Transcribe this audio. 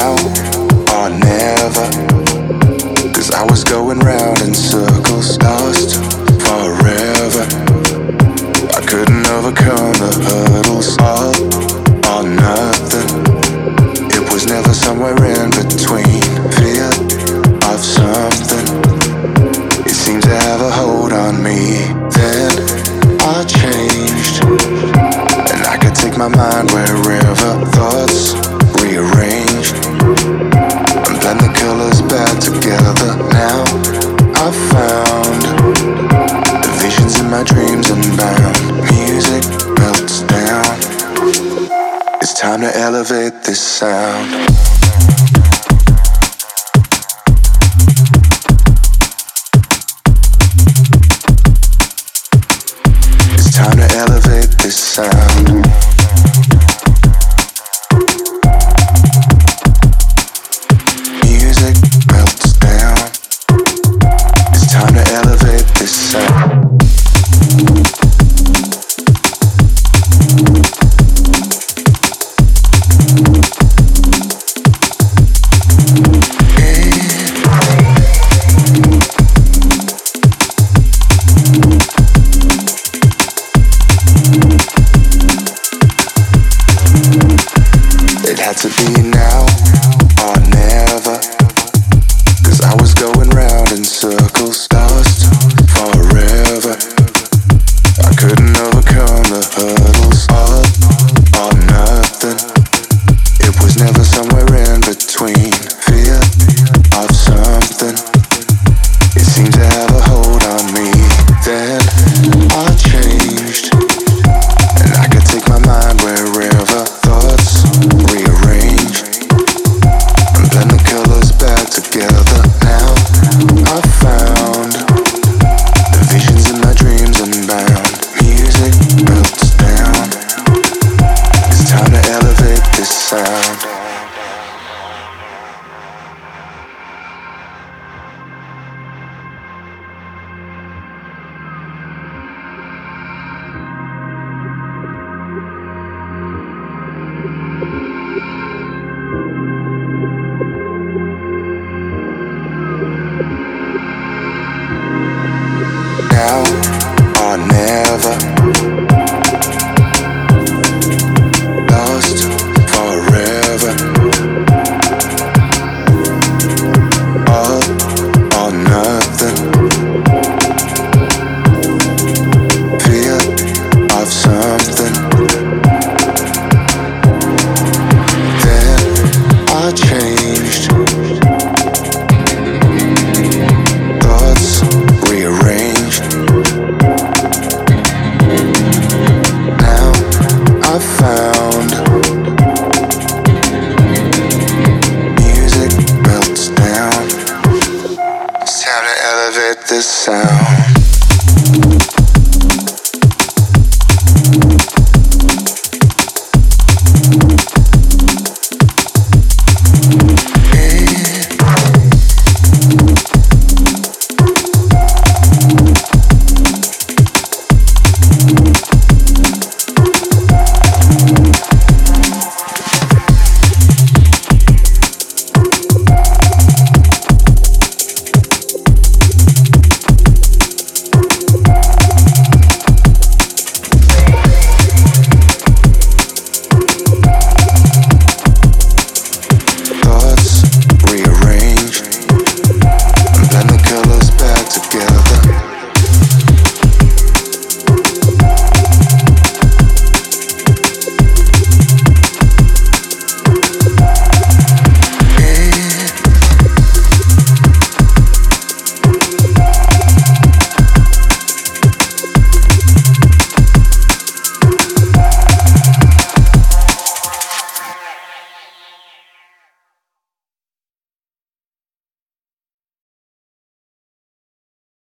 Now or never, 'cause I was going round in circles, lost forever. I couldn't overcome the hurdles, all or nothing. It was never somewhere in between, fear of something. It seemed to have a hold on me. Then I changed, and I could take my mind wherever. Thoughts rearranged and blend the colors back together. Now I found the visions in my dreams unbound. Music melts down. It's time to elevate this sound. It's time to elevate this sound. Music melts down. It's time to elevate this sound. It had to be now or never, 'cause I was going round in circles, lost forever. I couldn't overcome the hurdles, all or nothing. It was never somewhere in between, fear of something. It seemed to have a hold on me. Then I changed, and I could take my mind wherever. Thoughts rearranged and blend the colors back together. Now I found the visions in my dreams unbound. Music melts down. It's time to elevate this sound. Now or never, lost forever. All or nothing, fear of something. Then I changed, thoughts rearranged. Now I found music melts down. It's time to elevate this sound.